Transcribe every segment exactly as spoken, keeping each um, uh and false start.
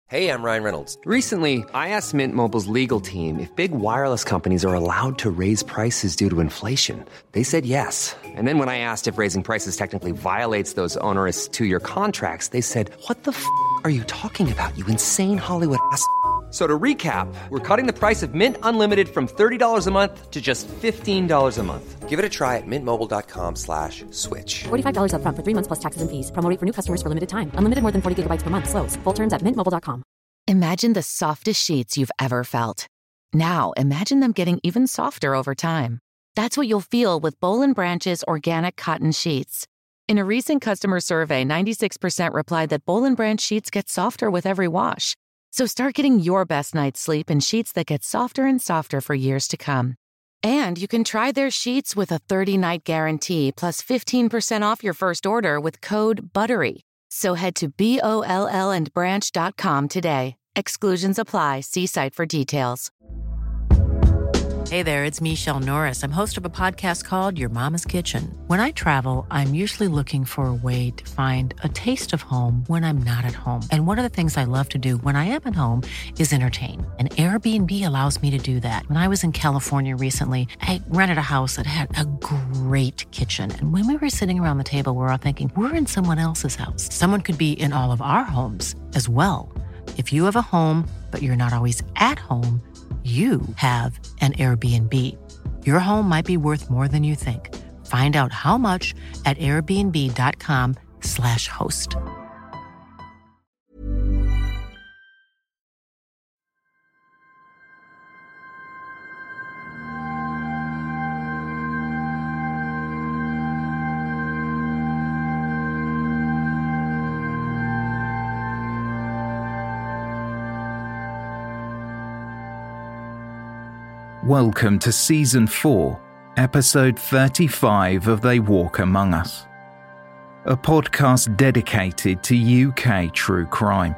Hey, I'm Ryan Reynolds. Recently, I asked Mint Mobile's legal team if big wireless companies are allowed to raise prices due to inflation. They said yes. And then when I asked if raising prices technically violates those onerous two-year contracts, they said, what the f*** are you talking about, you insane Hollywood ass f- So to recap, we're cutting the price of Mint Unlimited from thirty dollars a month to just fifteen dollars a month. Give it a try at mintmobile.com slash switch. forty-five dollars up front for three months plus taxes and fees. Promo rate for new customers for limited time. Unlimited more than forty gigabytes per month. Slows full terms at mint mobile dot com. Imagine the softest sheets you've ever felt. Now imagine them getting even softer over time. That's what you'll feel with Boll and Branch's organic cotton sheets. In a recent customer survey, ninety-six percent replied that Boll and Branch sheets get softer with every wash. So start getting your best night's sleep in sheets that get softer and softer for years to come. And you can try their sheets with a thirty-night guarantee plus fifteen percent off your first order with code BUTTERY. So head to B O L L and branch dot com today. Exclusions apply. See site for details. Hey there, it's Michelle Norris. I'm host of a podcast called Your Mama's Kitchen. When I travel, I'm usually looking for a way to find a taste of home when I'm not at home. And one of the things I love to do when I am at home is entertain. And Airbnb allows me to do that. When I was in California recently, I rented a house that had a great kitchen. And when we were sitting around the table, we were all thinking, we're in someone else's house. Someone could be in all of our homes as well. If you have a home, but you're not always at home, you have an Airbnb. Your home might be worth more than you think. Find out how much at airbnb.com slash host. Welcome to Season four, Episode thirty-five of They Walk Among Us, a podcast dedicated to U K true crime.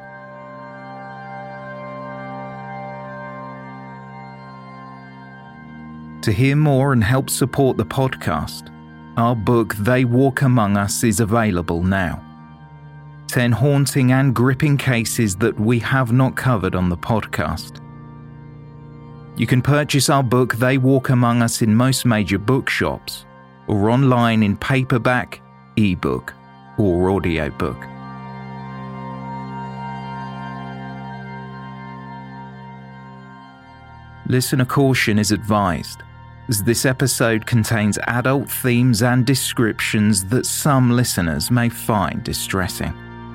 To hear more and help support the podcast, our book They Walk Among Us is available now. Ten haunting and gripping cases that we have not covered on the podcast. You can purchase our book They Walk Among Us in most major bookshops or online in paperback, ebook, or audiobook. Listener caution is advised, as this episode contains adult themes and descriptions that some listeners may find distressing.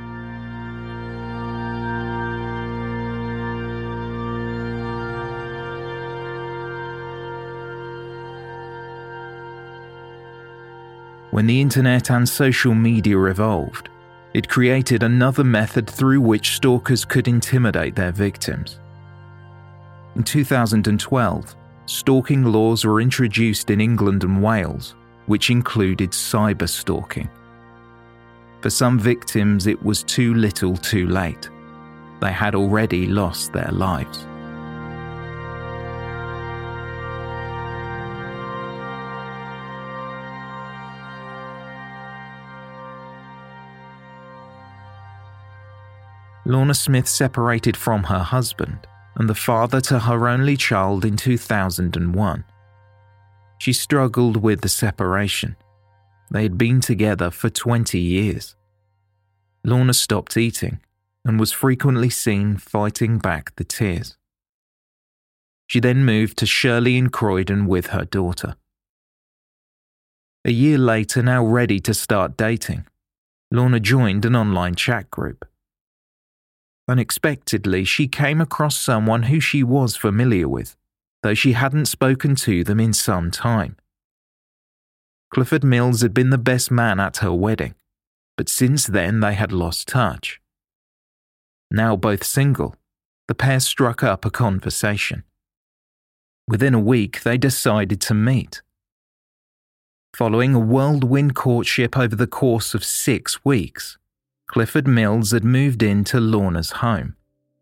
When the internet and social media evolved, it created another method through which stalkers could intimidate their victims. In two thousand twelve, stalking laws were introduced in England and Wales, which included cyber stalking. For some victims, it was too little too late. They had already lost their lives. Lorna Smith separated from her husband and the father to her only child in two thousand one. She struggled with the separation. They had been together for twenty years. Lorna stopped eating and was frequently seen fighting back the tears. She then moved to Shirley in Croydon with her daughter. A year later, now ready to start dating, Lorna joined an online chat group. Unexpectedly, she came across someone who she was familiar with, though she hadn't spoken to them in some time. Clifford Mills had been the best man at her wedding, but since then they had lost touch. Now both single, the pair struck up a conversation. Within a week, they decided to meet. Following a whirlwind courtship over the course of six weeks, Clifford Mills had moved into Lorna's home.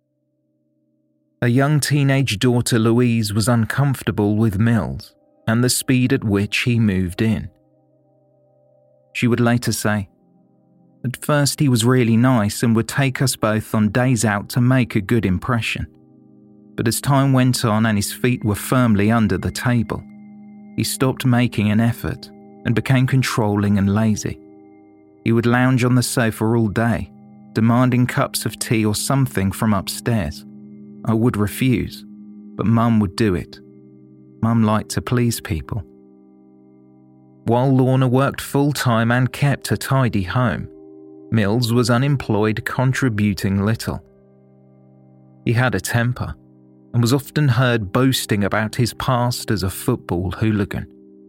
A young teenage daughter, Louise, was uncomfortable with Mills and the speed at which he moved in. She would later say, At first he was really nice and would take us both on days out to make a good impression. But as time went on and his feet were firmly under the table, he stopped making an effort and became controlling and lazy. He would lounge on the sofa all day, demanding cups of tea or something from upstairs. I would refuse, but Mum would do it. Mum liked to please people. While Lorna worked full-time and kept a tidy home, Mills was unemployed, contributing little. He had a temper and was often heard boasting about his past as a football hooligan.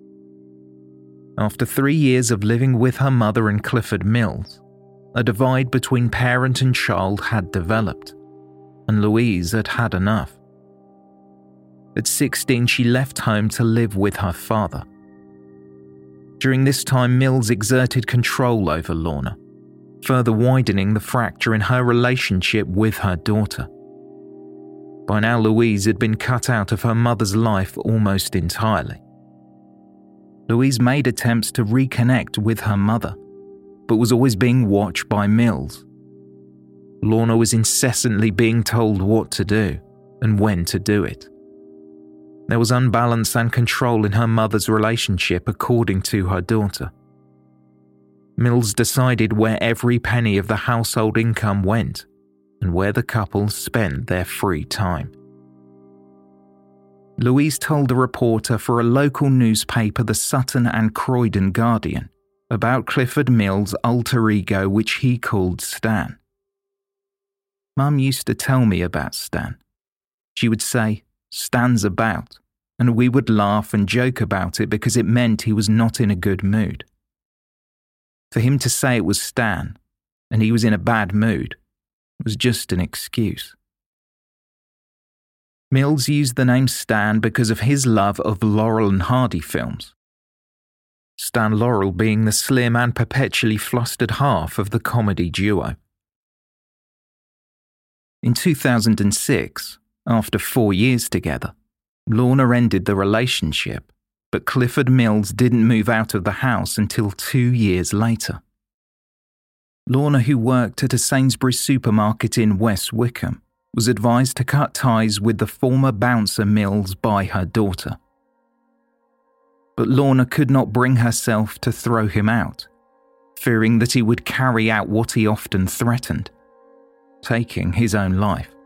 After three years of living with her mother and Clifford Mills, a divide between parent and child had developed, and Louise had had enough. At sixteen, she left home to live with her father. During this time, Mills exerted control over Lorna, further widening the fracture in her relationship with her daughter. By now, Louise had been cut out of her mother's life almost entirely. Louise made attempts to reconnect with her mother, but was always being watched by Mills. Lorna was incessantly being told what to do and when to do it. There was unbalance and control in her mother's relationship, according to her daughter. Mills decided where every penny of the household income went and where the couple spent their free time. Louise told a reporter for a local newspaper, the Sutton and Croydon Guardian, about Clifford Mills' alter ego, which he called Stan. Mum used to tell me about Stan. She would say, "Stan's about," and we would laugh and joke about it because it meant he was not in a good mood. For him to say it was Stan, and he was in a bad mood, was just an excuse. Mills used the name Stan because of his love of Laurel and Hardy films. Stan Laurel being the slim and perpetually flustered half of the comedy duo. In two thousand six, after four years together, Lorna ended the relationship, but Clifford Mills didn't move out of the house until two years later. Lorna, who worked at a Sainsbury's supermarket in West Wickham, was advised to cut ties with the former bouncer Mills by her daughter. But Lorna could not bring herself to throw him out, fearing that he would carry out what he often threatened, taking his own life.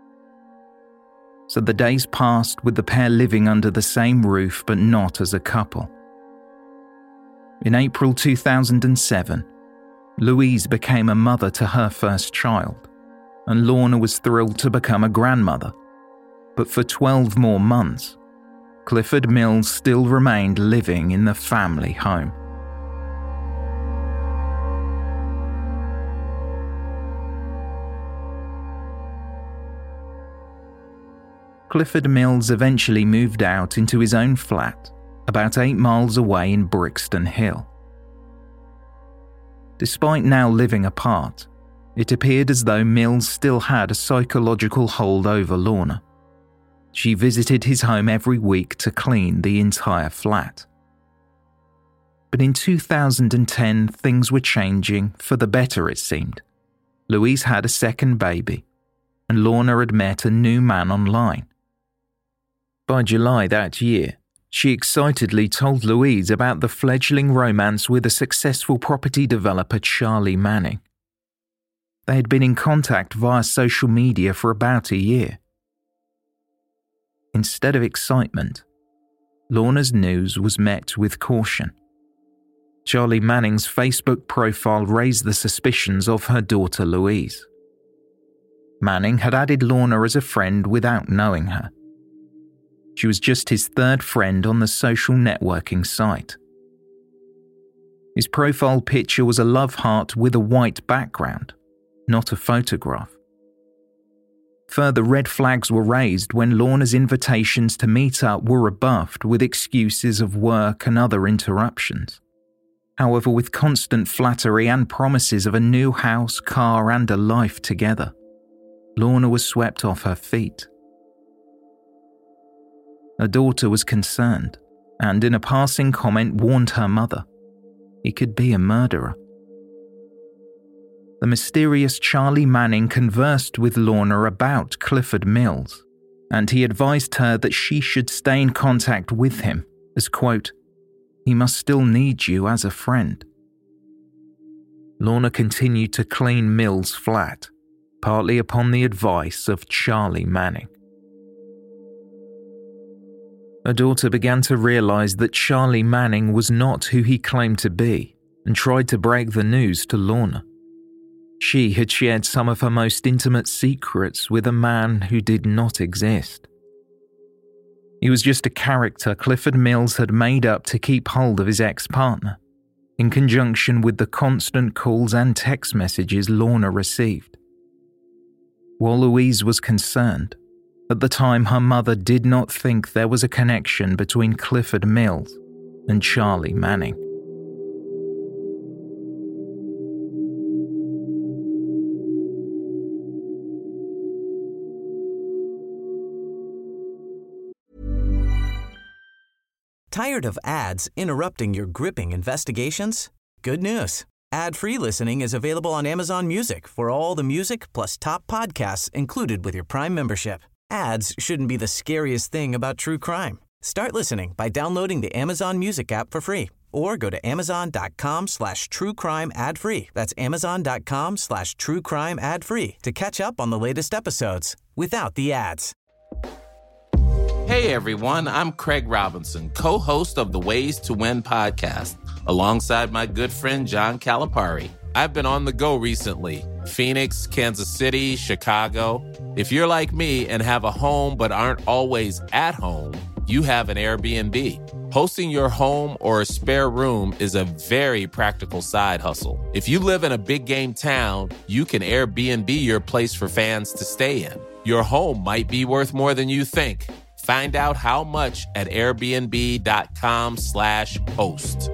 So the days passed with the pair living under the same roof but not as a couple. In April two thousand seven, Louise became a mother to her first child, and Lorna was thrilled to become a grandmother. But for twelve more months, Clifford Mills still remained living in the family home. Clifford Mills eventually moved out into his own flat, about eight miles away in Brixton Hill. Despite now living apart, it appeared as though Mills still had a psychological hold over Lorna. She visited his home every week to clean the entire flat. But in two thousand ten, things were changing, for the better it seemed. Louise had a second baby, and Lorna had met a new man online. By July that year, she excitedly told Louise about the fledgling romance with a successful property developer, Charlie Manning. They had been in contact via social media for about a year. Instead of excitement, Lorna's news was met with caution. Charlie Manning's Facebook profile raised the suspicions of her daughter Louise. Manning had added Lorna as a friend without knowing her. She was just his third friend on the social networking site. His profile picture was a love heart with a white background, not a photograph. Further red flags were raised when Lorna's invitations to meet up were rebuffed with excuses of work and other interruptions. However, with constant flattery and promises of a new house, car, and a life together, Lorna was swept off her feet. Her daughter was concerned, and in a passing comment warned her mother he could be a murderer. the mysterious Charlie Manning conversed with Lorna about Clifford Mills, and he advised her that she should stay in contact with him, as, quote, he must still need you as a friend. Lorna continued to clean Mills' flat, partly upon the advice of Charlie Manning. Her daughter began to realize that Charlie Manning was not who he claimed to be and tried to break the news to Lorna. She had shared some of her most intimate secrets with a man who did not exist. He was just a character Clifford Mills had made up to keep hold of his ex-partner, in conjunction with the constant calls and text messages Lorna received. While Louise was concerned, at the time her mother did not think there was a connection between Clifford Mills and Charlie Manning. Tired of ads interrupting your gripping investigations? Good news. Ad-free listening is available on Amazon Music for all the music plus top podcasts included with your Prime membership. Ads shouldn't be the scariest thing about true crime. Start listening by downloading the Amazon Music app for free or go to amazon.com slash true crime ad free. That's amazon.com slash true crime ad free to catch up on the latest episodes without the ads. Hey everyone, I'm Craig Robinson, co-host of the Ways to Win podcast, alongside my good friend John Calipari. I've been on the go recently. Phoenix, Kansas City, Chicago. If you're like me and have a home but aren't always at home, you have an Airbnb. Hosting your home or a spare room is a very practical side hustle. If you live in a big game town, you can Airbnb your place for fans to stay in. Your home might be worth more than you think. Find out how much at airbnb.com slash host.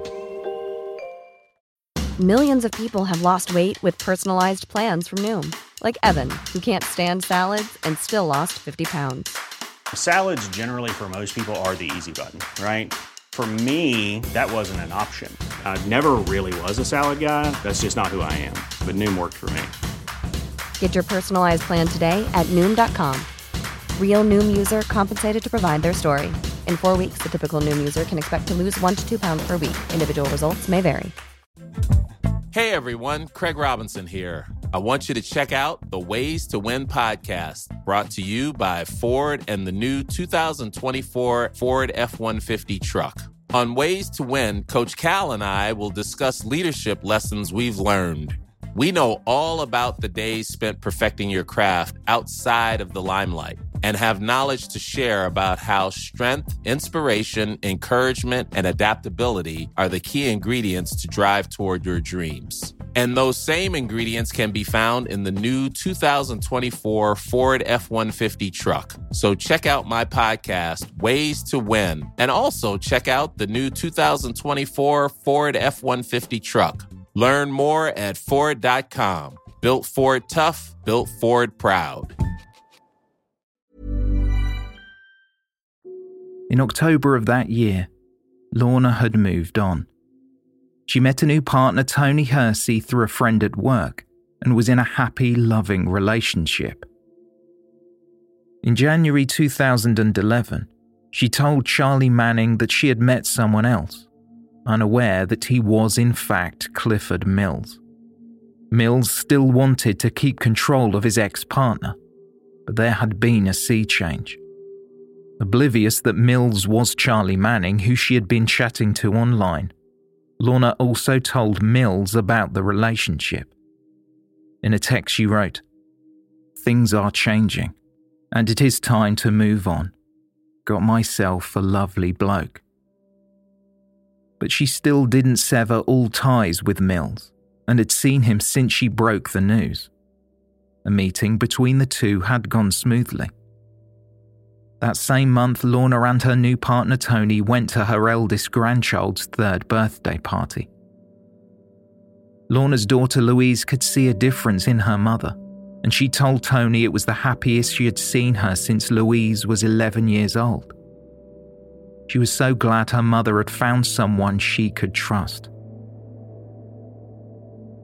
Millions of people have lost weight with personalized plans from Noom. Like Evan, who can't stand salads and still lost fifty pounds. Salads generally for most people are the easy button, right? For me, that wasn't an option. I never really was a salad guy. That's just not who I am. But Noom worked for me. Get your personalized plan today at Noom dot com. Real Noom user compensated to provide their story. In four weeks, the typical Noom user can expect to lose one to two pounds per week. Individual results may vary. Hey everyone, Craig Robinson here. I want you to check out the Ways to Win podcast, brought to you by Ford and the new two thousand twenty-four Ford F one fifty truck. On Ways to Win, Coach Cal and I will discuss leadership lessons we've learned. We know all about the days spent perfecting your craft outside of the limelight and have knowledge to share about how strength, inspiration, encouragement, and adaptability are the key ingredients to drive toward your dreams. And those same ingredients can be found in the new two thousand twenty-four Ford F one fifty truck. So check out my podcast, Ways to Win, and also check out the new two thousand twenty-four Ford F one fifty truck. Learn more at Ford dot com. Built Ford tough, built Ford proud. In October of that year, Lorna had moved on. She met a new partner, Tony Hersey, through a friend at work and was in a happy, loving relationship. In January two thousand eleven, she told Charlie Manning that she had met someone else, unaware that he was in fact Clifford Mills. Mills still wanted to keep control of his ex-partner, but there had been a sea change. Oblivious that Mills was Charlie Manning, who she had been chatting to online, Lorna also told Mills about the relationship. In a text she wrote, "Things are changing, and it is time to move on. Got myself a lovely bloke." But she still didn't sever all ties with Mills, and had seen him since she broke the news. A meeting between the two had gone smoothly. That same month, Lorna and her new partner Tony went to her eldest grandchild's third birthday party. Lorna's daughter Louise could see a difference in her mother, and she told Tony it was the happiest she had seen her since Louise was eleven years old. She was so glad her mother had found someone she could trust.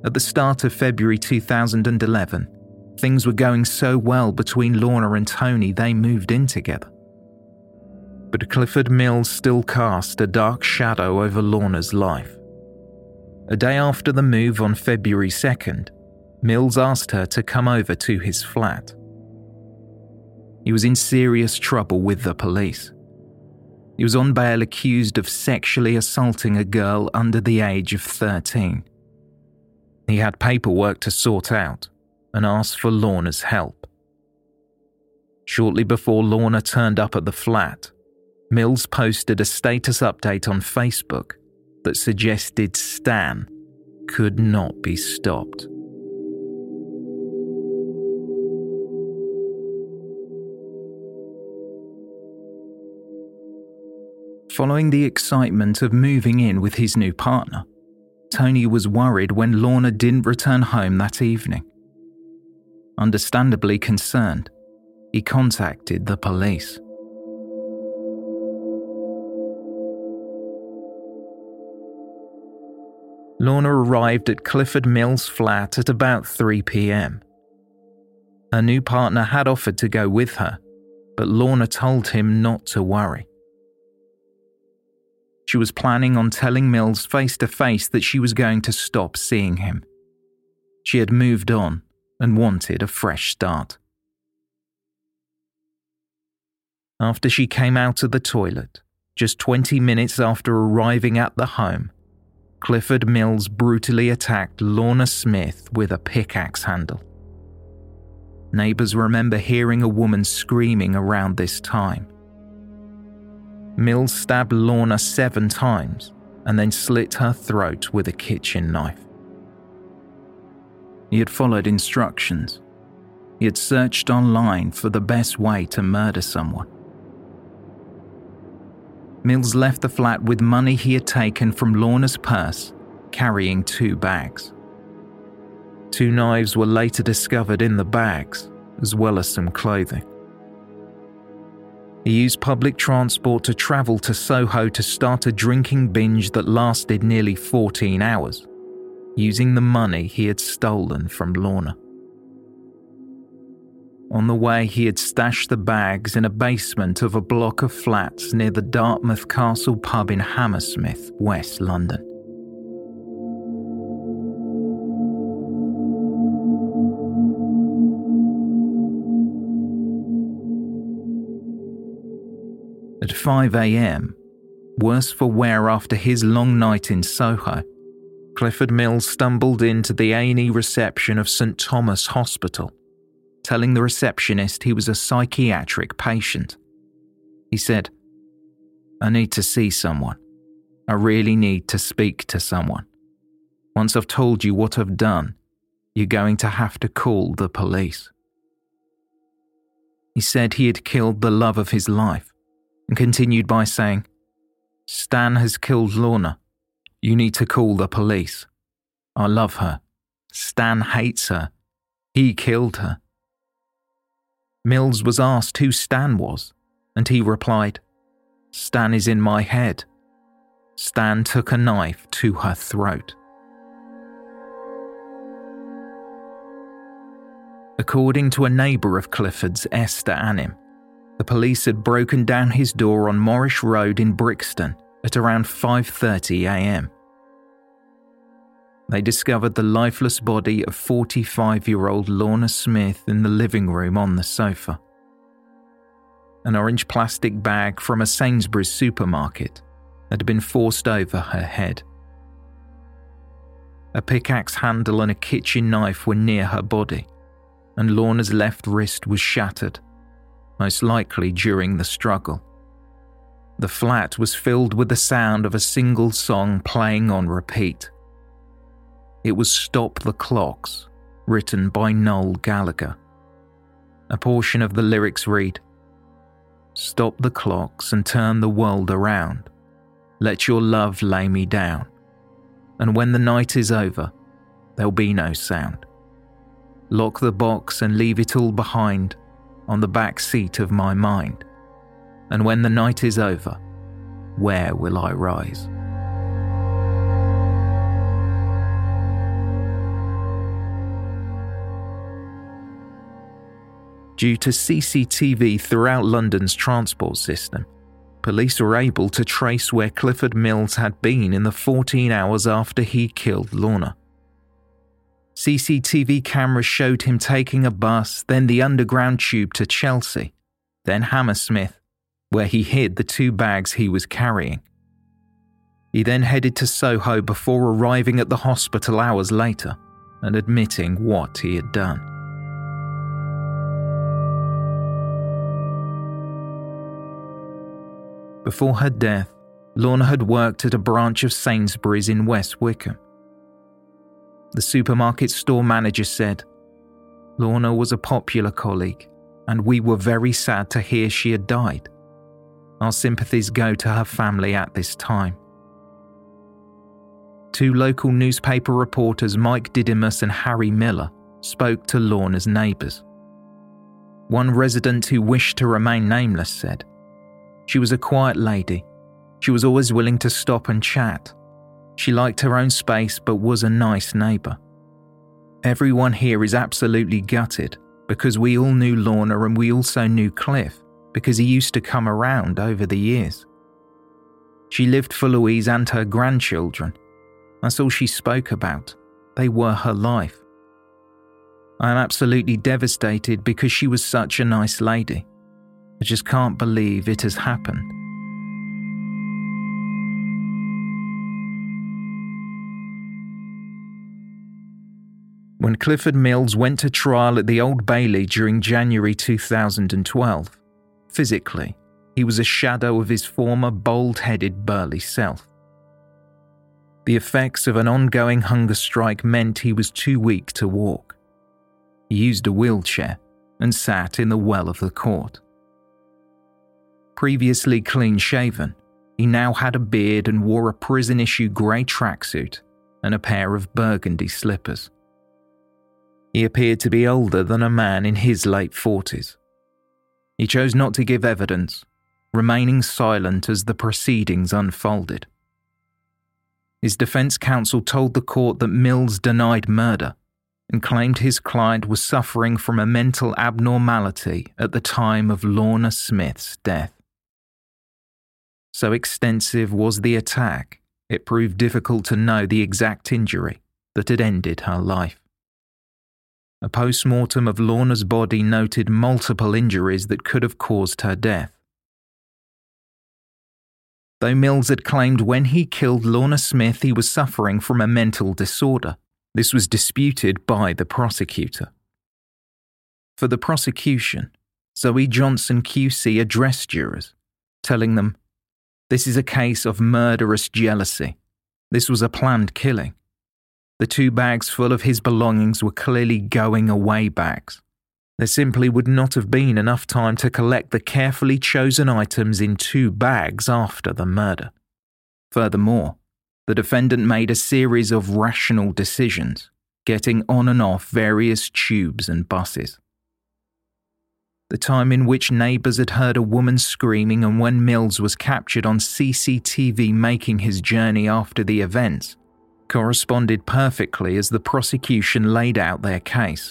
At the start of February two thousand eleven, things were going so well between Lorna and Tony they moved in together. But Clifford Mills still cast a dark shadow over Lorna's life. A day after the move on February second, Mills asked her to come over to his flat. He was in serious trouble with the police. He was on bail accused of sexually assaulting a girl under the age of thirteen. He had paperwork to sort out and asked for Lorna's help. Shortly before Lorna turned up at the flat, Mills posted a status update on Facebook that suggested Stan could not be stopped. Following the excitement of moving in with his new partner, Tony was worried when Lorna didn't return home that evening. Understandably concerned, he contacted the police. Lorna arrived at Clifford Mills' flat at about three p.m. Her new partner had offered to go with her, but Lorna told him not to worry. She was planning on telling Mills face to face that she was going to stop seeing him. She had moved on and wanted a fresh start. After she came out of the toilet, just twenty minutes after arriving at the home, Clifford Mills brutally attacked Lorna Smith with a pickaxe handle. Neighbours remember hearing a woman screaming around this time. Mills stabbed Lorna seven times and then slit her throat with a kitchen knife. He had followed instructions. He had searched online for the best way to murder someone. Mills left the flat with money he had taken from Lorna's purse, carrying two bags. Two knives were later discovered in the bags, as well as some clothing. He used public transport to travel to Soho to start a drinking binge that lasted nearly fourteen hours, using the money he had stolen from Lorna. On the way, he had stashed the bags in a basement of a block of flats near the Dartmouth Castle pub in Hammersmith, West London. At five a.m, worse for wear after his long night in Soho, Clifford Mills stumbled into the A and E reception of St Thomas Hospital, telling the receptionist he was a psychiatric patient. He said, "I need to see someone. I really need to speak to someone. Once I've told you what I've done, you're going to have to call the police." He said he had killed the love of his life and continued by saying, "Stan has killed Lorna. You need to call the police. I love her. Stan hates her. He killed her." Mills was asked who Stan was, and he replied, "Stan is in my head." Stan took a knife to her throat. According to a neighbour of Clifford's, Esther Annim, the police had broken down his door on Morrish Road in Brixton at around five thirty a.m. They discovered the lifeless body of forty-five-year-old Lorna Smith in the living room on the sofa. An orange plastic bag from a Sainsbury's supermarket had been forced over her head. A pickaxe handle and a kitchen knife were near her body, and Lorna's left wrist was shattered, most likely during the struggle. The flat was filled with the sound of a single song playing on repeat. It was Stop the Clocks, written by Noel Gallagher. A portion of the lyrics read, "Stop the clocks and turn the world around. Let your love lay me down. And when the night is over, there'll be no sound. Lock the box and leave it all behind on the back seat of my mind. And when the night is over, where will I rise?" Due to C C T V throughout London's transport system, police were able to trace where Clifford Mills had been in the fourteen hours after he killed Lorna. C C T V cameras showed him taking a bus, then the underground tube to Chelsea, then Hammersmith, where he hid the two bags he was carrying. He then headed to Soho before arriving at the hospital hours later and admitting what he had done. Before her death, Lorna had worked at a branch of Sainsbury's in West Wickham. The supermarket store manager said, "Lorna was a popular colleague, and we were very sad to hear she had died. Our sympathies go to her family at this time." Two local newspaper reporters, Mike Didymus and Harry Miller, spoke to Lorna's neighbours. One resident who wished to remain nameless said, "She was a quiet lady. She was always willing to stop and chat. She liked her own space but was a nice neighbour. Everyone here is absolutely gutted because we all knew Lorna and we also knew Cliff because he used to come around over the years. She lived for Louise and her grandchildren. That's all she spoke about. They were her life. I am absolutely devastated because she was such a nice lady. I just can't believe it has happened." When Clifford Mills went to trial at the Old Bailey during January two thousand twelve, physically, he was a shadow of his former bald-headed burly self. The effects of an ongoing hunger strike meant he was too weak to walk. He used a wheelchair and sat in the well of the court. Previously clean-shaven, he now had a beard and wore a prison-issue grey tracksuit and a pair of burgundy slippers. He appeared to be older than a man in his late forties. He chose not to give evidence, remaining silent as the proceedings unfolded. His defence counsel told the court that Mills denied murder and claimed his client was suffering from a mental abnormality at the time of Lorna Smith's death. So extensive was the attack, it proved difficult to know the exact injury that had ended her life. A post-mortem of Lorna's body noted multiple injuries that could have caused her death. Though Mills had claimed when he killed Lorna Smith he was suffering from a mental disorder, this was disputed by the prosecutor. For the prosecution, Zoe Johnson Q C addressed jurors, telling them, "This is a case of murderous jealousy. This was a planned killing. The two bags full of his belongings were clearly going away bags. There simply would not have been enough time to collect the carefully chosen items in two bags after the murder. Furthermore, the defendant made a series of rational decisions, getting on and off various tubes and buses. The time in which neighbours had heard a woman screaming and when Mills was captured on C C T V making his journey after the events corresponded perfectly as the prosecution laid out their case.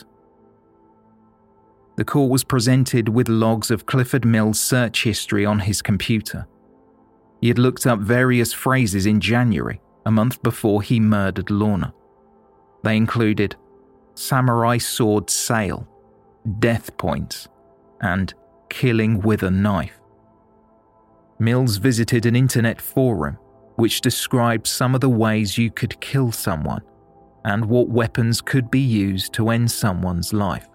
The court was presented with logs of Clifford Mills' search history on his computer. He had looked up various phrases in January, a month before he murdered Lorna. They included samurai sword sale, death points, and killing with a knife. Mills visited an internet forum which described some of the ways you could kill someone and what weapons could be used to end someone's life.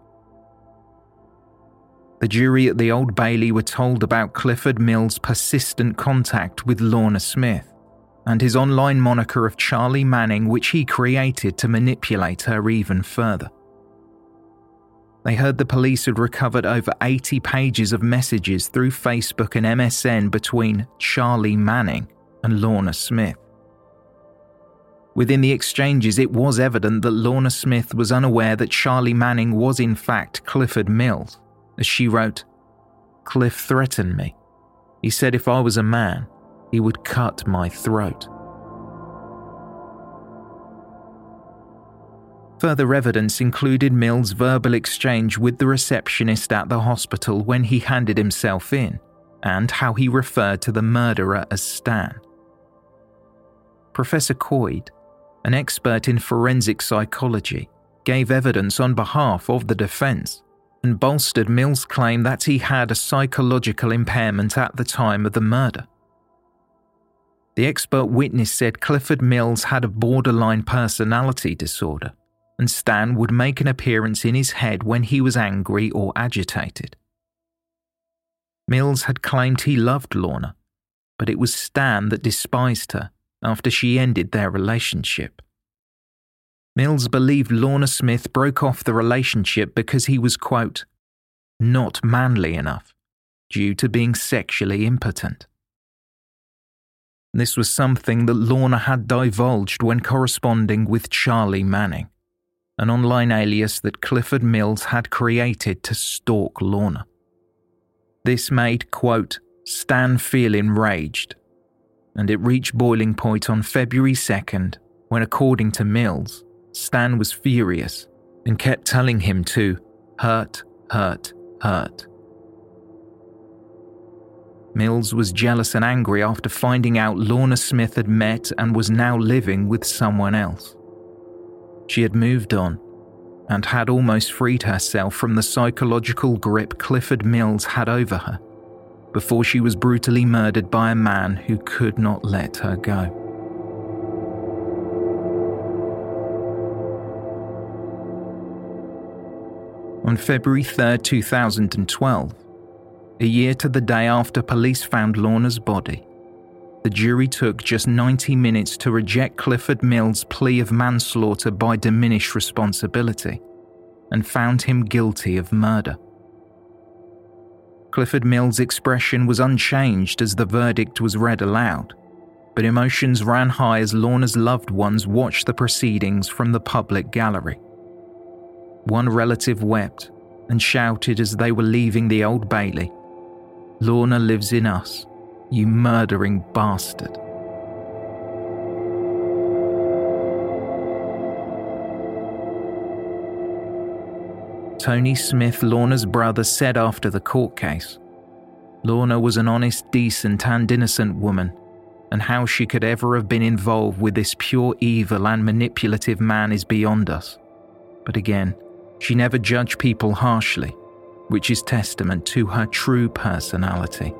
The jury at the Old Bailey were told about Clifford Mills' persistent contact with Lorna Smith and his online moniker of Charlie Manning, which he created to manipulate her even further. They heard the police had recovered over eighty pages of messages through Facebook and M S N between Charlie Manning and Lorna Smith. Within the exchanges, it was evident that Lorna Smith was unaware that Charlie Manning was in fact Clifford Mills, as she wrote, "Cliff threatened me. He said if I was a man, he would cut my throat." Further evidence included Mills' verbal exchange with the receptionist at the hospital when he handed himself in, and how he referred to the murderer as Stan. Professor Coyd, an expert in forensic psychology, gave evidence on behalf of the defense and bolstered Mills' claim that he had a psychological impairment at the time of the murder. The expert witness said Clifford Mills had a borderline personality disorder, and Stan would make an appearance in his head when he was angry or agitated. Mills had claimed he loved Lorna, but it was Stan that despised her after she ended their relationship. Mills believed Lorna Smith broke off the relationship because he was, quote, not manly enough, due to being sexually impotent. This was something that Lorna had divulged when corresponding with Charlie Manning, an online alias that Clifford Mills had created to stalk Lorna. This made, quote, Stan feel enraged, and it reached boiling point on February second when, according to Mills, Stan was furious and kept telling him to hurt, hurt, hurt. Mills was jealous and angry after finding out Lorna Smith had met and was now living with someone else. She had moved on and had almost freed herself from the psychological grip Clifford Mills had over her before she was brutally murdered by a man who could not let her go. On February third, two thousand twelve, a year to the day after police found Lorna's body, the jury took just ninety minutes to reject Clifford Mills' plea of manslaughter by diminished responsibility and found him guilty of murder. Clifford Mills' expression was unchanged as the verdict was read aloud, but emotions ran high as Lorna's loved ones watched the proceedings from the public gallery. One relative wept and shouted as they were leaving the Old Bailey, "Lorna lives in us, you murdering bastard." Tony Smith, Lorna's brother, said after the court case, Lorna was an honest, decent and innocent woman, and how she could ever have been involved with this pure evil and manipulative man is beyond us. But again, she never judged people harshly, which is testament to her true personality.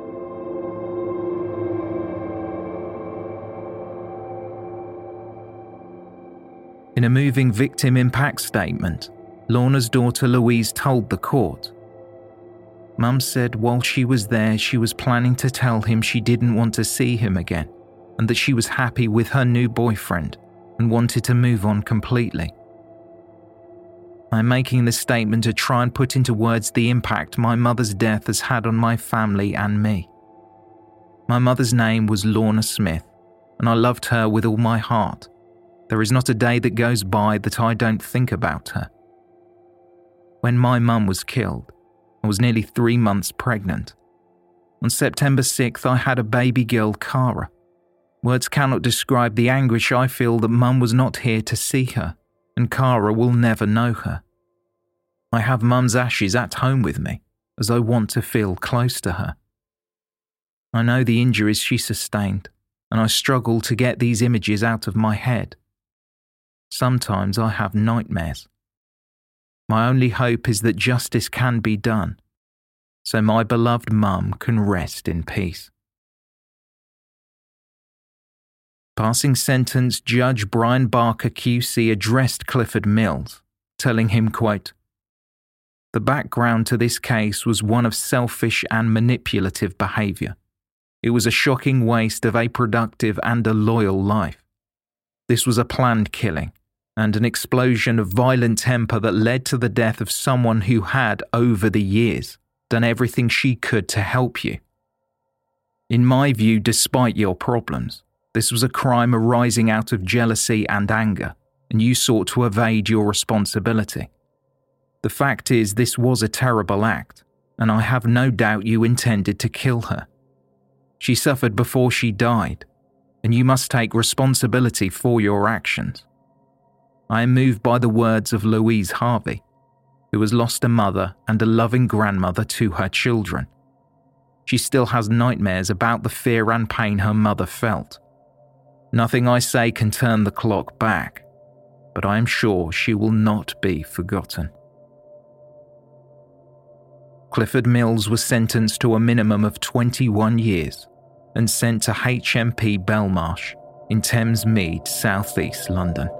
In a moving victim impact statement, Lorna's daughter Louise told the court, Mum said while she was there she was planning to tell him she didn't want to see him again and that she was happy with her new boyfriend and wanted to move on completely. I'm making this statement to try and put into words the impact my mother's death has had on my family and me. My mother's name was Lorna Smith, and I loved her with all my heart. There is not a day that goes by that I don't think about her. When my mum was killed, I was nearly three months pregnant. On September sixth, I had a baby girl, Cara. Words cannot describe the anguish I feel that Mum was not here to see her, and Cara will never know her. I have Mum's ashes at home with me, as I want to feel close to her. I know the injuries she sustained, and I struggle to get these images out of my head. Sometimes I have nightmares. My only hope is that justice can be done, so my beloved Mum can rest in peace. Passing sentence, Judge Brian Barker Q C addressed Clifford Mills, telling him, quote, "The background to this case was one of selfish and manipulative behaviour. It was a shocking waste of a productive and a loyal life. This was a planned killing, and an explosion of violent temper that led to the death of someone who had, over the years, done everything she could to help you. In my view, despite your problems, this was a crime arising out of jealousy and anger, and you sought to evade your responsibility. The fact is, this was a terrible act, and I have no doubt you intended to kill her. She suffered before she died, and you must take responsibility for your actions. I am moved by the words of Louise Harvey, who has lost a mother and a loving grandmother to her children. She still has nightmares about the fear and pain her mother felt. Nothing I say can turn the clock back, but I am sure she will not be forgotten. Clifford Mills was sentenced to a minimum of twenty-one years and sent to H M P Belmarsh in Thames Mead, South East London.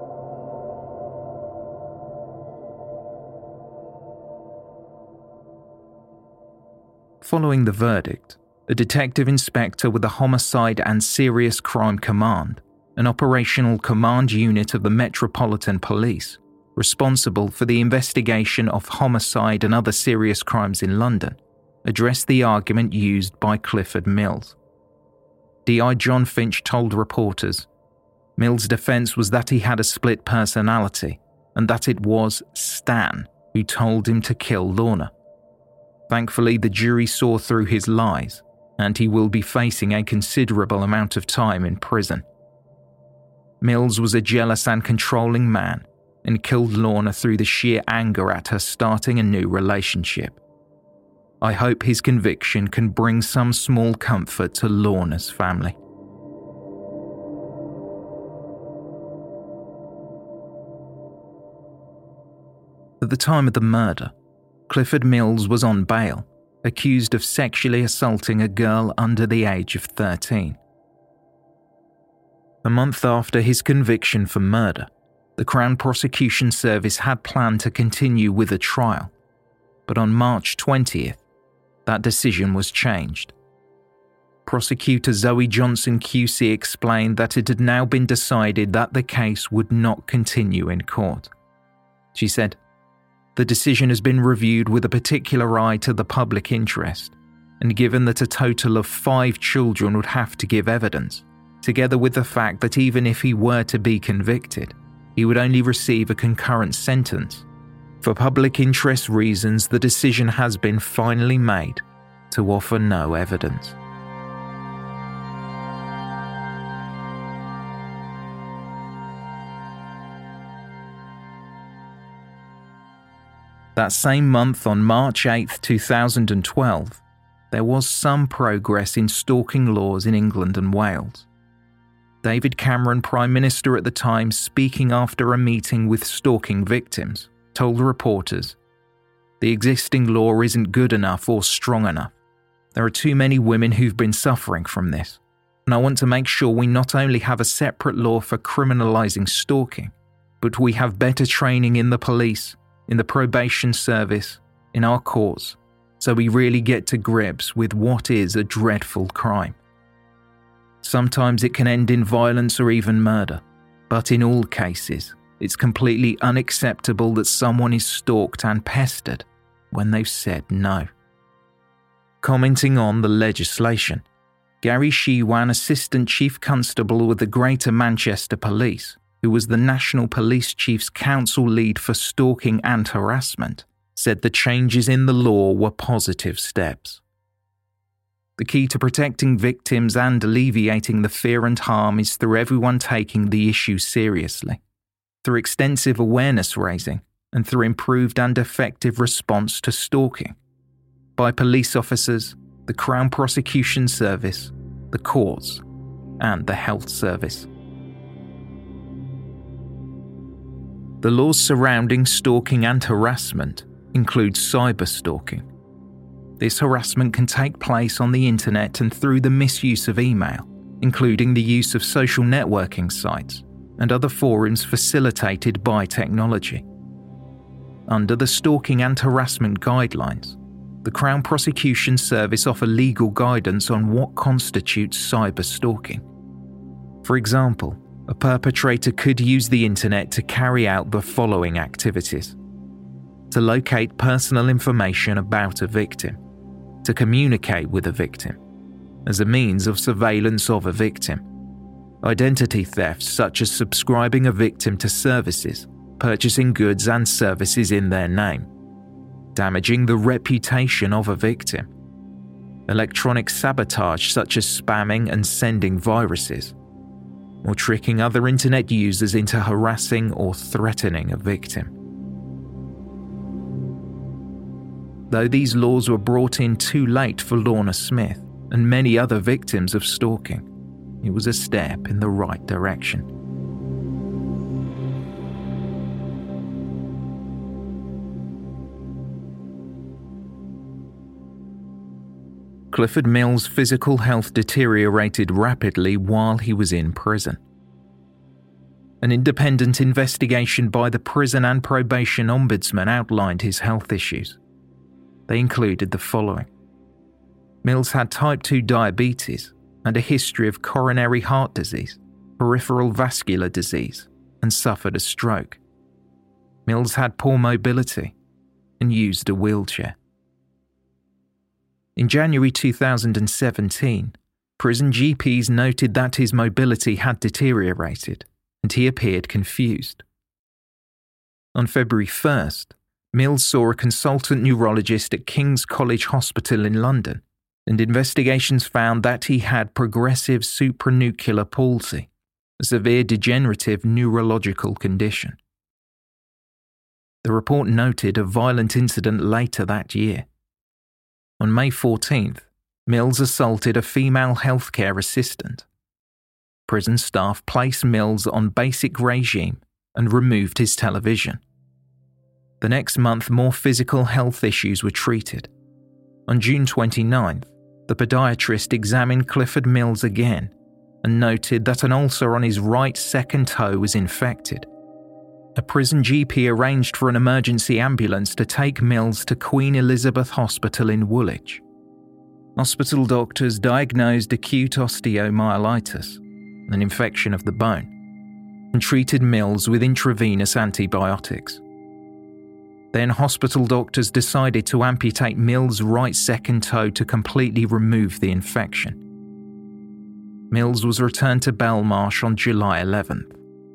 Following the verdict, a detective inspector with the Homicide and Serious Crime Command, an operational command unit of the Metropolitan Police, responsible for the investigation of homicide and other serious crimes in London, addressed the argument used by Clifford Mills. D I John Finch told reporters, Mills' defence was that he had a split personality and that it was Stan who told him to kill Lorna. Thankfully, the jury saw through his lies, and he will be facing a considerable amount of time in prison. Mills was a jealous and controlling man and killed Lorna through the sheer anger at her starting a new relationship. I hope his conviction can bring some small comfort to Lorna's family. At the time of the murder, Clifford Mills was on bail, accused of sexually assaulting a girl under the age of thirteen. A month after his conviction for murder, the Crown Prosecution Service had planned to continue with a trial, but on March twentieth, that decision was changed. Prosecutor Zoe Johnson Q C explained that it had now been decided that the case would not continue in court. She said, "The decision has been reviewed with a particular eye to the public interest, and given that a total of five children would have to give evidence, together with the fact that even if he were to be convicted, he would only receive a concurrent sentence. For public interest reasons, the decision has been finally made to offer no evidence." That same month, on March eighth, two thousand twelve, there was some progress in stalking laws in England and Wales. David Cameron, Prime Minister at the time, speaking after a meeting with stalking victims, told reporters, "The existing law isn't good enough or strong enough. There are too many women who've been suffering from this, and I want to make sure we not only have a separate law for criminalising stalking, but we have better training in the police, in the probation service, in our courts, so we really get to grips with what is a dreadful crime. Sometimes it can end in violence or even murder, but in all cases, it's completely unacceptable that someone is stalked and pestered when they've said no." Commenting on the legislation, Gary Shewan, Assistant Chief Constable with the Greater Manchester Police, who was the National Police Chief's Council lead for stalking and harassment, said the changes in the law were positive steps. "The key to protecting victims and alleviating the fear and harm is through everyone taking the issue seriously, through extensive awareness raising, and through improved and effective response to stalking, by police officers, the Crown Prosecution Service, the courts, and the health service." The laws surrounding stalking and harassment include cyber stalking. This harassment can take place on the internet and through the misuse of email, including the use of social networking sites and other forums facilitated by technology. Under the Stalking and Harassment Guidelines, the Crown Prosecution Service offer legal guidance on what constitutes cyber stalking. For example, a perpetrator could use the internet to carry out the following activities: to locate personal information about a victim, to communicate with a victim, as a means of surveillance of a victim, identity theft such as subscribing a victim to services, purchasing goods and services in their name, damaging the reputation of a victim, electronic sabotage such as spamming and sending viruses, or tricking other internet users into harassing or threatening a victim. Though these laws were brought in too late for Lorna Smith and many other victims of stalking, it was a step in the right direction. Clifford Mills' physical health deteriorated rapidly while he was in prison. An independent investigation by the Prison and Probation Ombudsman outlined his health issues. They included the following. Mills had type two diabetes and a history of coronary heart disease, peripheral vascular disease, and suffered a stroke. Mills had poor mobility and used a wheelchair. In January two thousand seventeen, prison G Ps noted that his mobility had deteriorated and he appeared confused. On February first, Mills saw a consultant neurologist at King's College Hospital in London, and investigations found that he had progressive supranuclear palsy, a severe degenerative neurological condition. The report noted a violent incident later that year. On May fourteenth, Mills assaulted a female healthcare assistant. Prison staff placed Mills on basic regime and removed his television. The next month, more physical health issues were treated. On June twenty-ninth, the podiatrist examined Clifford Mills again and noted that an ulcer on his right second toe was infected. A prison G P arranged for an emergency ambulance to take Mills to Queen Elizabeth Hospital in Woolwich. Hospital doctors diagnosed acute osteomyelitis, an infection of the bone, and treated Mills with intravenous antibiotics. Then hospital doctors decided to amputate Mills' right second toe to completely remove the infection. Mills was returned to Belmarsh on July eleventh.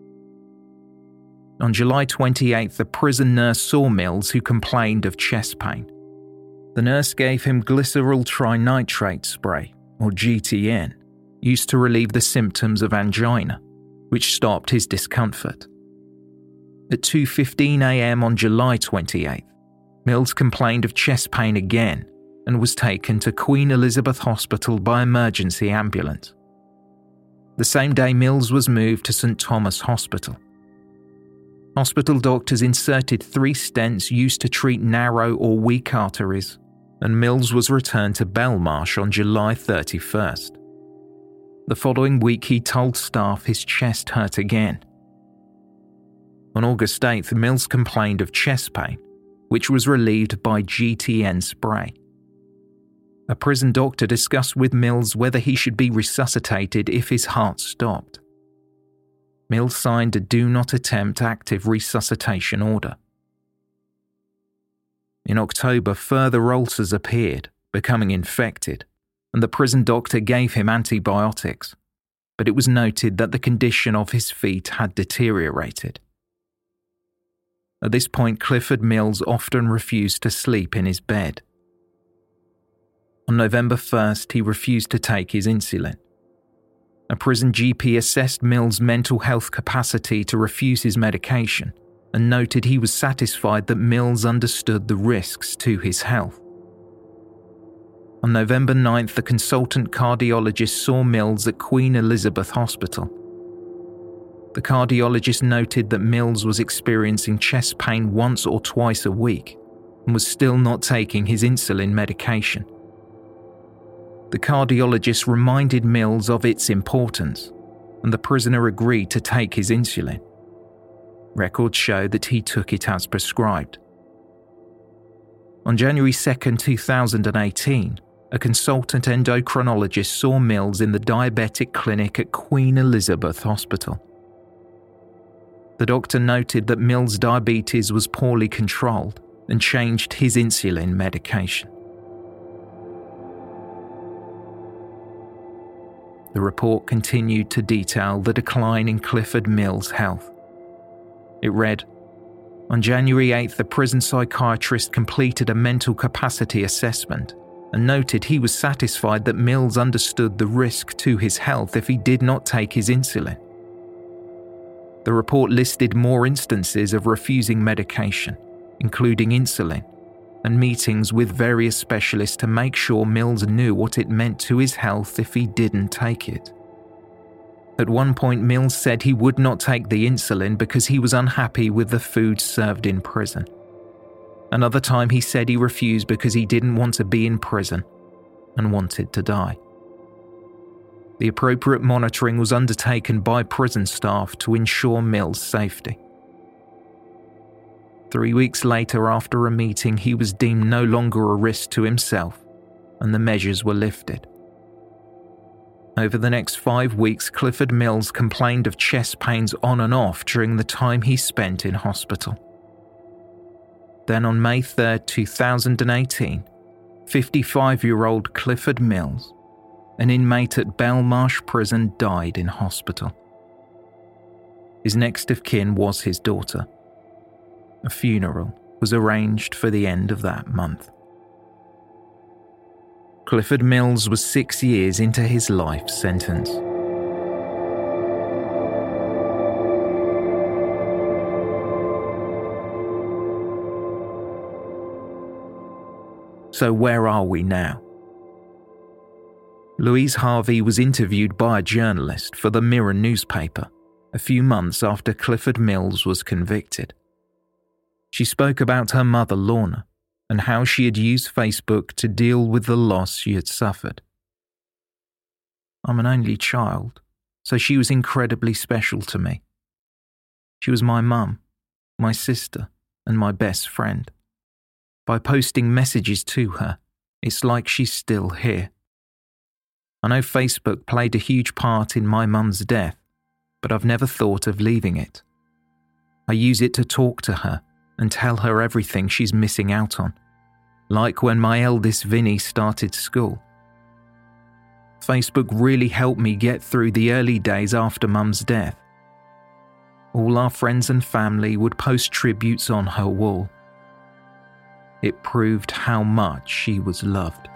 On July twenty-eighth, a prison nurse saw Mills, who complained of chest pain. The nurse gave him glyceryl trinitrate spray, or G T N, used to relieve the symptoms of angina, which stopped his discomfort. At two fifteen a.m. on July twenty-eighth, Mills complained of chest pain again and was taken to Queen Elizabeth Hospital by emergency ambulance. The same day, Mills was moved to St Thomas Hospital. Hospital doctors inserted three stents used to treat narrow or weak arteries, and Mills was returned to Belmarsh on July thirty-first. The following week, he told staff his chest hurt again. On August eighth, Mills complained of chest pain, which was relieved by G T N spray. A prison doctor discussed with Mills whether he should be resuscitated if his heart stopped. Mills signed a do not attempt active resuscitation order. In October, further ulcers appeared, becoming infected, and the prison doctor gave him antibiotics, but it was noted that the condition of his feet had deteriorated. At this point, Clifford Mills often refused to sleep in his bed. On November first, he refused to take his insulin. A prison G P assessed Mills' mental health capacity to refuse his medication and noted he was satisfied that Mills understood the risks to his health. On November ninth, the consultant cardiologist saw Mills at Queen Elizabeth Hospital. The cardiologist noted that Mills was experiencing chest pain once or twice a week and was still not taking his insulin medication. The cardiologist reminded Mills of its importance, and the prisoner agreed to take his insulin. Records show that he took it as prescribed. On January second, two thousand eighteen, a consultant endocrinologist saw Mills in the diabetic clinic at Queen Elizabeth Hospital. The doctor noted that Mills' diabetes was poorly controlled and changed his insulin medication. The report continued to detail the decline in Clifford Mills' health. It read, on January eighth, the prison psychiatrist completed a mental capacity assessment and noted he was satisfied that Mills understood the risk to his health if he did not take his insulin The report listed more instances of refusing medication, including insulin, and meetings with various specialists to make sure Mills knew what it meant to his health if he didn't take it. At one point, Mills said he would not take the insulin because he was unhappy with the food served in prison. Another time he said he refused because he didn't want to be in prison and wanted to die. The appropriate monitoring was undertaken by prison staff to ensure Mills' safety. Three weeks later, after a meeting, he was deemed no longer a risk to himself, and the measures were lifted. Over the next five weeks, Clifford Mills complained of chest pains on and off during the time he spent in hospital. Then on May third, two thousand eighteen, fifty-five-year-old Clifford Mills, an inmate at Belmarsh Prison, died in hospital. His next of kin was his daughter. A funeral was arranged for the end of that month. Clifford Mills was six years into his life sentence. So where are we now? Louise Harvey was interviewed by a journalist for the Mirror newspaper a few months after Clifford Mills was convicted. She spoke about her mother, Lorna, and how she had used Facebook to deal with the loss she had suffered. I'm an only child, so she was incredibly special to me. She was my mum, my sister, and my best friend. By posting messages to her, it's like she's still here. I know Facebook played a huge part in my mum's death, but I've never thought of leaving it. I use it to talk to her and tell her everything she's missing out on, like when my eldest Vinny started school. Facebook really helped me get through the early days after Mum's death. All our friends and family would post tributes on her wall. It proved how much she was loved.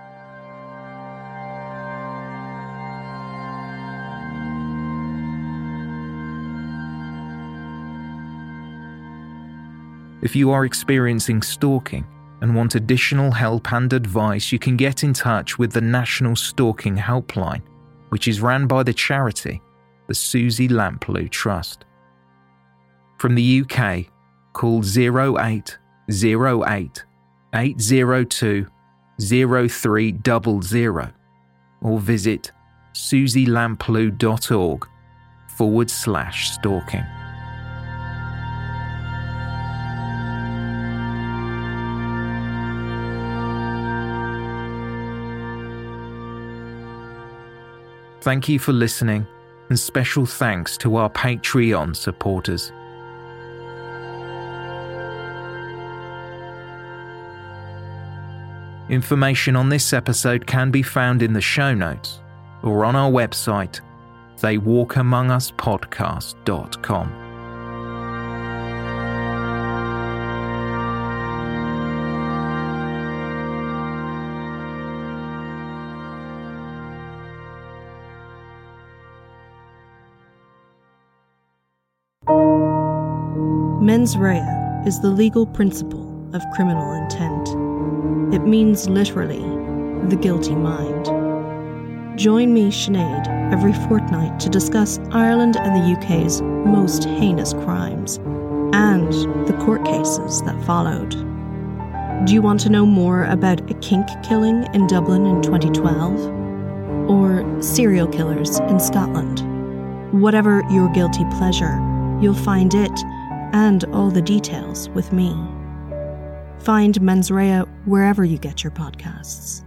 If you are experiencing stalking and want additional help and advice, you can get in touch with the National Stalking Helpline, which is ran by the charity, the Susie Lamplugh Trust. From the U K, call zero eight zero eight, eight zero two, zero three zero zero or visit susielamplugh.org forward slash stalking. Thank you for listening, and special thanks to our Patreon supporters. Information on this episode can be found in the show notes or on our website, they walk among us podcast dot com. Mens rea is the legal principle of criminal intent. It means literally, the guilty mind. Join me, Sinead, every fortnight to discuss Ireland and the U K's most heinous crimes and the court cases that followed. Do you want to know more about a kink killing in Dublin in twenty twelve? Or serial killers in Scotland? Whatever your guilty pleasure, you'll find it and all the details with me. Find Mens Rea wherever you get your podcasts.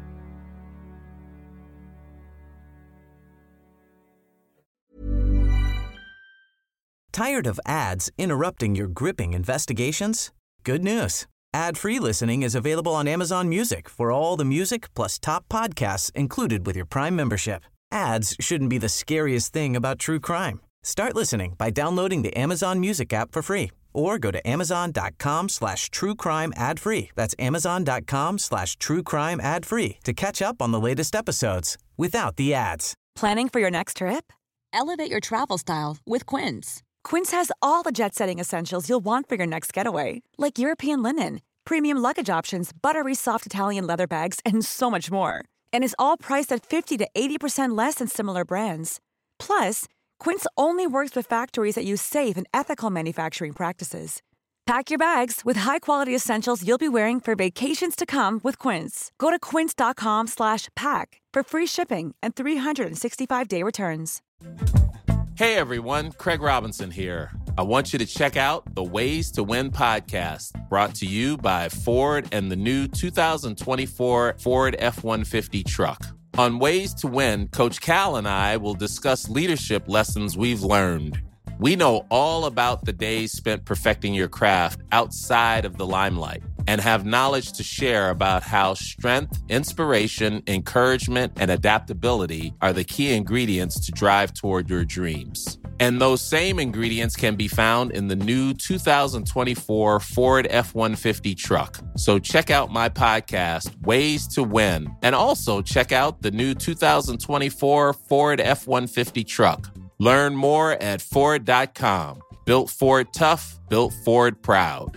Tired of ads interrupting your gripping investigations? Good news. Ad-free listening is available on Amazon Music for all the music plus top podcasts included with your Prime membership. Ads shouldn't be the scariest thing about true crime. Start listening by downloading the Amazon Music app for free or go to amazon.com slash true crime ad free. That's amazon.com slash true crime ad free to catch up on the latest episodes without the ads. Planning for your next trip? Elevate your travel style with Quince. Quince has all the jet-setting essentials you'll want for your next getaway, like European linen, premium luggage options, buttery soft Italian leather bags, and so much more. And is all priced at fifty to eighty percent less than similar brands. Plus, Quince only works with factories that use safe and ethical manufacturing practices. Pack your bags with high-quality essentials you'll be wearing for vacations to come with Quince. Go to quince.com slash pack for free shipping and three sixty-five day returns. Hey everyone, Craig Robinson here. I want you to check out the Ways to Win podcast, brought to you by Ford and the new two thousand twenty-four Ford F one fifty truck. On Ways to Win, Coach Cal and I will discuss leadership lessons we've learned. We know all about the days spent perfecting your craft outside of the limelight and have knowledge to share about how strength, inspiration, encouragement, and adaptability are the key ingredients to drive toward your dreams. And those same ingredients can be found in the new two thousand twenty-four Ford F one fifty truck. So check out my podcast, Ways to Win, and also check out the new two thousand twenty-four Ford F one fifty truck. Learn more at Ford dot com. Built Ford tough, built Ford proud.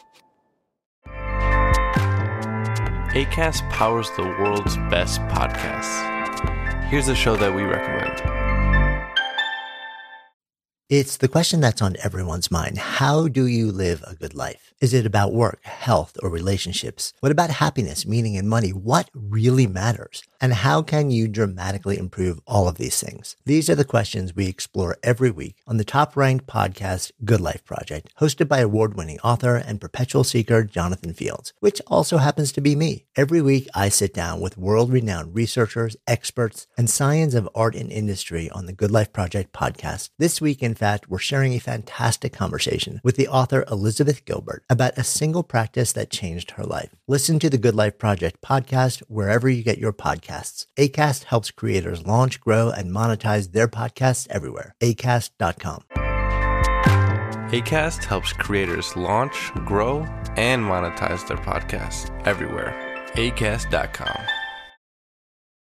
Acast powers the world's best podcasts. Here's a show that we recommend. It's the question that's on everyone's mind. How do you live a good life? Is it about work, health, or relationships? What about happiness, meaning, and money? What really matters? And how can you dramatically improve all of these things? These are the questions we explore every week on the top-ranked podcast, Good Life Project, hosted by award-winning author and perpetual seeker Jonathan Fields, which also happens to be me. Every week, I sit down with world-renowned researchers, experts, and science of art and industry on the Good Life Project podcast. This week, in fact, we're sharing a fantastic conversation with the author Elizabeth Gilbert about a single practice that changed her life. Listen to the Good Life Project podcast wherever you get your podcasts. Acast helps creators launch, grow, and monetize their podcasts everywhere. acast dot com. Acast helps creators launch, grow, and monetize their podcasts everywhere. acast dot com.